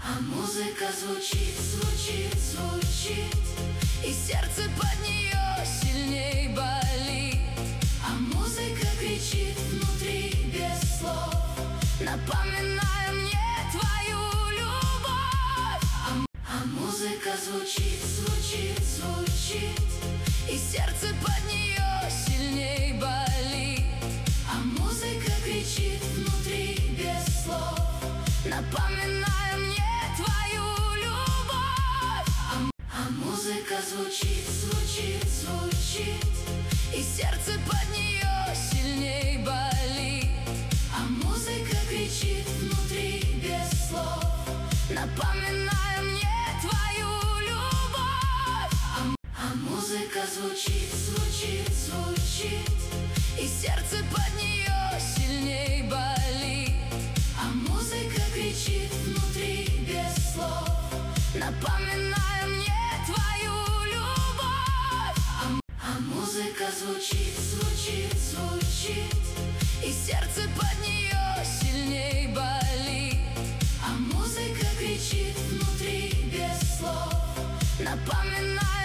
А музыка звучит, звучит, звучит, и сердце под нее сильней болит. А музыка кричит внутри без слов, напоминая мне твою любовь. А музыка звучит, звучит, звучит, и сердце под нее сильней болит. А музыка кричит внутри без слов, напоминая мне твою любовь. А музыка звучит, звучит, звучит, и сердце под нее сильней болит. А музыка кричит внутри без слов, напоминая мне твою любовь. А музыка звучит, звучит, звучит, и сердце под нее сильней болит. А музыка кричит внутри без слов, напоминая мне твою любовь. А музыка звучит, звучит, звучит, и сердце под нее сильней болит. А музыка кричит внутри без слов, напоминая